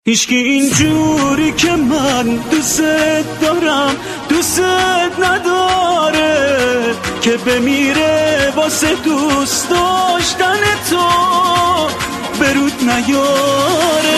هیچکی اینجوری که من دوست دارم دوست نداره که بمیره واسه دوست داشتن تو برود نیاره.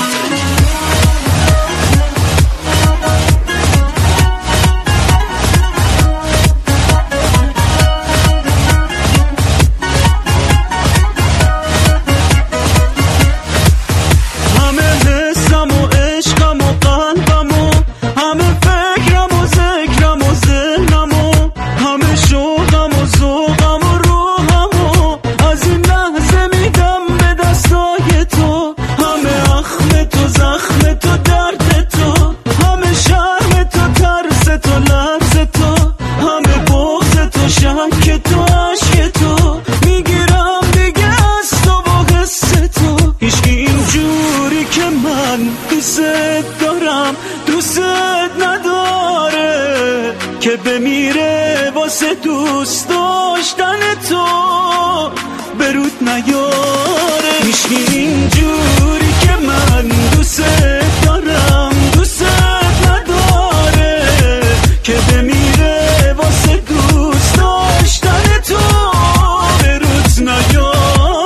دوست دارم دوست نداره که بمیره واسه دوست داشتن تو برود نیاره. هیچکی اینجوری که من دوست دارم دوست نداره که بمیره واسه دوست داشتن تو برود نیاره.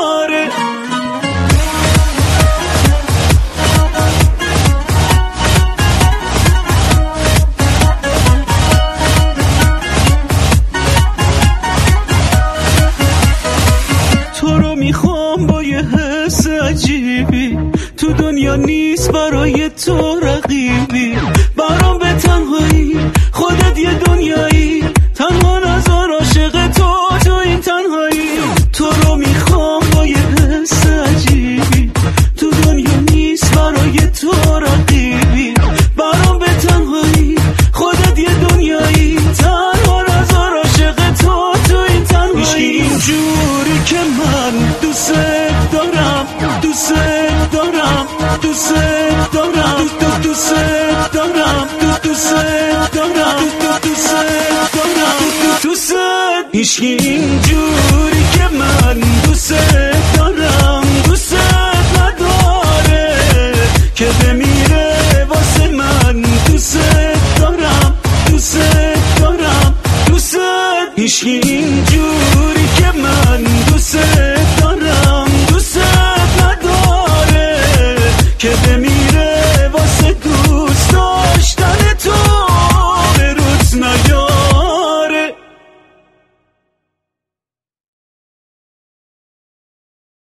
میخوام با یه حس عجیبی تو دنیا نیست برای تو رقیبی، برام به تنهایی خودت یه دنیایی، تنها نذار عاشق تو این تنهایی. تو رو میخوام با یه حس عجیبی تو دنیا نیست برای تو رقیبی، برام به تنهایی خودت یه دنیایی، تنها نذار عاشق تو این تنهایی. اینجوری که من دوست دارم دوست دارم دوست دارم دوست دارم دوست دارم دوست دارم دوست. هیچکی اینجوری که من دوست دارم دوست نداره که بمیره واسه من دوست دارم دوست دارم دوست. هیچکی